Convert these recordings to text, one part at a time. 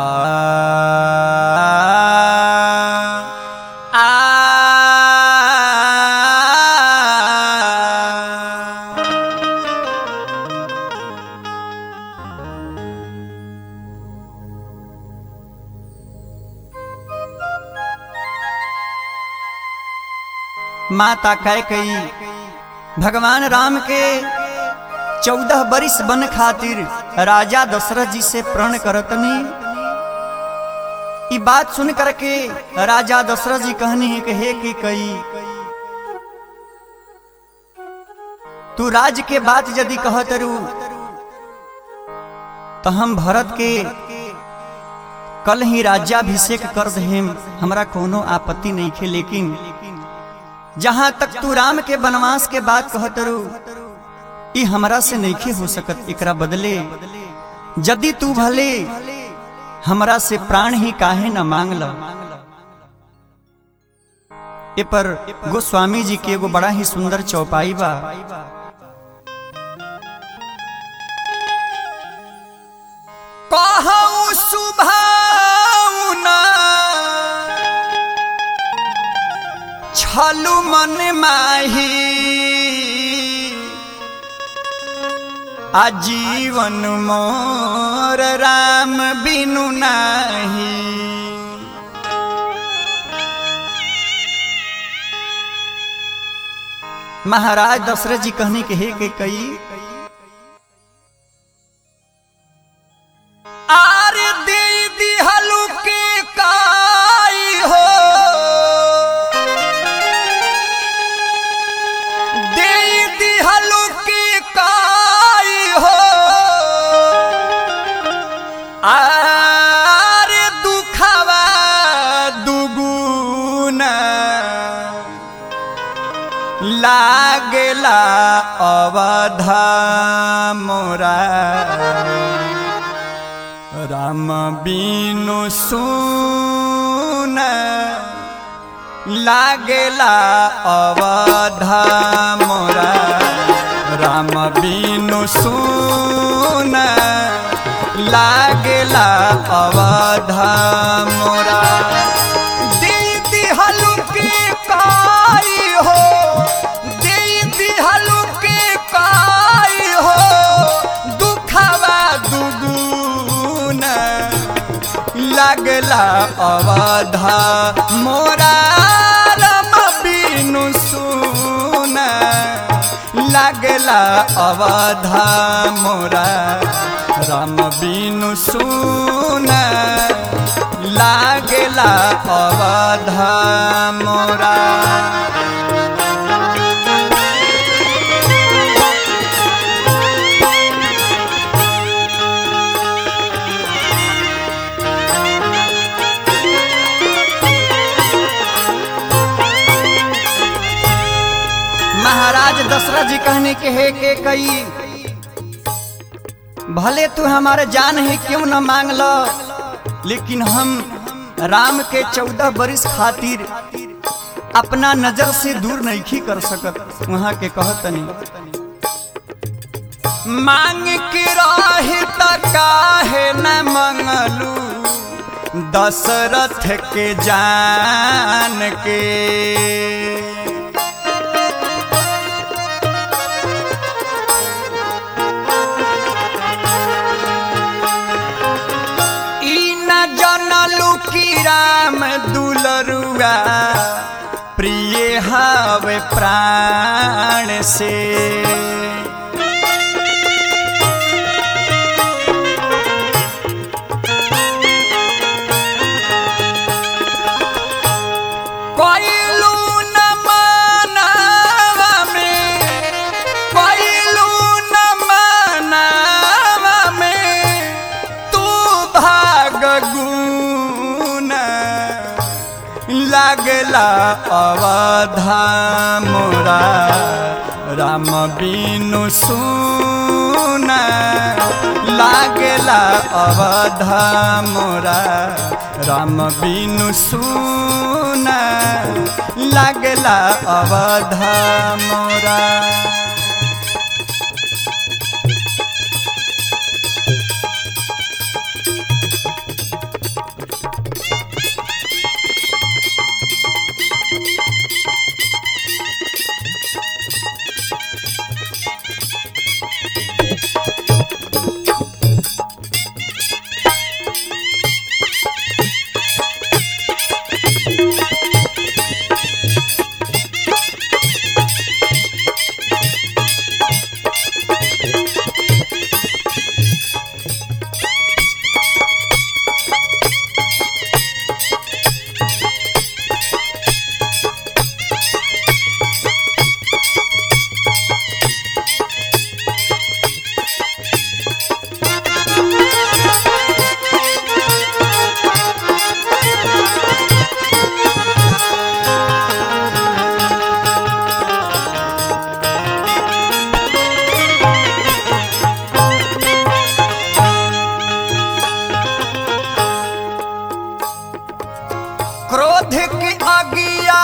माता कैकेयी भगवान राम के 14 बरिस बन खातिर राजा दशरथ जी से प्रण करतनी। ई बात सुन करके राजा दशरथ जी कहनी है कि हे कैकेयी, तू राज के बात यदि कहत रू तो हम भरत के कल ही राज्याभिषेक कर देम, हमरा कोनो आपत्ति नहीं खे। लेकिन जहां तक तू राम के वनवास के बात कहत रू ई हमरा से नहीं हो सकत। एकरा बदले यदि तू भले हमरा से प्राण ही काहे न मांग ल। ए पर गोस्वामी जी के एगो बड़ा ही सुंदर चौपाई बा। कहूं सुभावना छलु मन माही, आजीवन मोर राम बिनु नाही। महाराज दशरथ जी कहने के हे कैकेयी, आर दे दिहलु के काई हो, दे दिहलु के काई हो, आर दुखवा दुगुना लागला अवधा मोरा, राम बिनु सुन लागला अवधा मोरा, राम बिनु सुन लागला अवधा मोरा। दे दिहलु के काई हो, दे दिहलु के काई हो, दुखवा दुगुन लागला अवधा मोरा, राम बिनु सुन लागला अवधा मोरा, राम बिनु सुन लागला अवधा मोरा। महाराज दशरथ जी कहने के हे कैकेयी, भले तू हमारे जान ही क्यों न मांग लो, लेकिन हम राम के 14 बरिस खातिर अपना नजर से दूर नहीं कर सकत। वहां के कहतनी, मांग के रही त काहे न मंगलू, दशरथ के जान के राम दुलरुआ प्रिय हवे प्राण से। कोइलू न मनावा में, कोइलू न मनावा में, तू भाग लागला अवधा मोरा, राम बिनु सुन लागला अवधा मोरा, राम बिनु सुन लागला अवधा मोरा। क्रोध की अगिया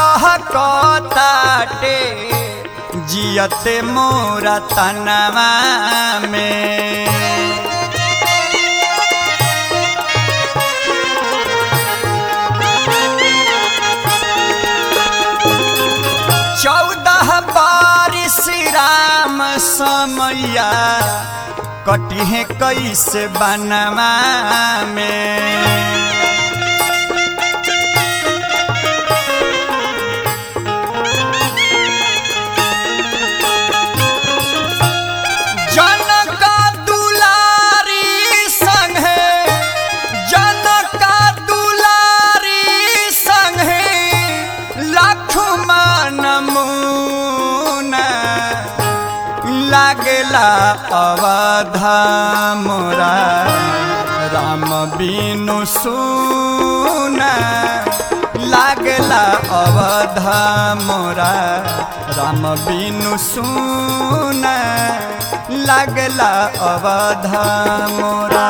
लहकताटे जियते मोरा तनवा में। चौदह बारिश राम समैया कटी है कैसे बनवा में। जनका दुलारी संगे जनका दुलारी संगे लक्ष्मण मुना लागला अवधा मोरा राम बिनु सुना लागला अवधा मोरा राम बिनु सुना लागला अवधा मोरा।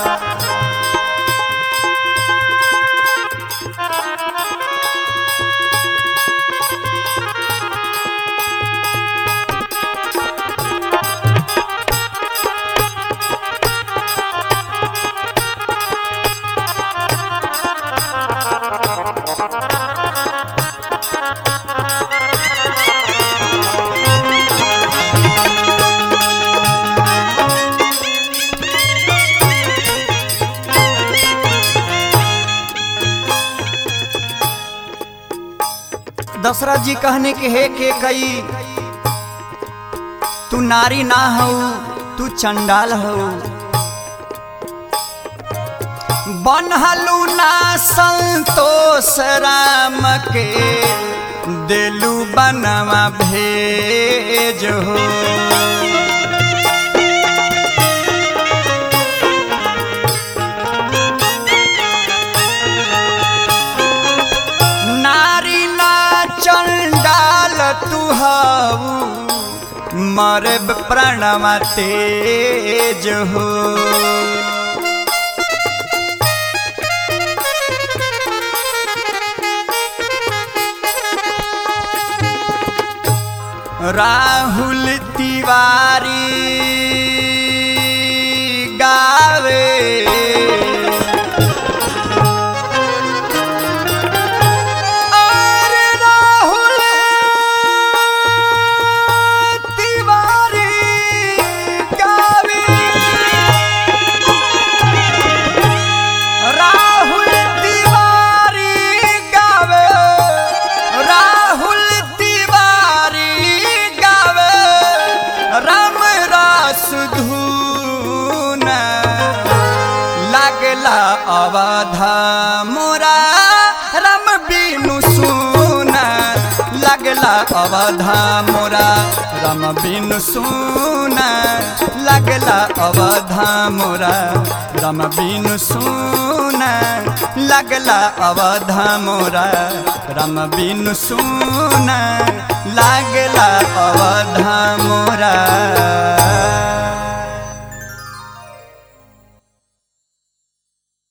दशरथ जी कहने के हे के कई तू नारी ना हो तू चंडाल हो। बनहलू ना संतोष राम के दिलू बनवा भेज हो। चंडाल तू हऊ मरे प्रणवा तेज हो। राहुल तिवारी गावे अवधा मोरा राम बिनु सुना लागला अवधा मोरा राम बिनु सुना लागला अवधा मोरा राम बिनु सुना लागला अवधा मोरा राम बिनु सुना लागला अवधा मोरा।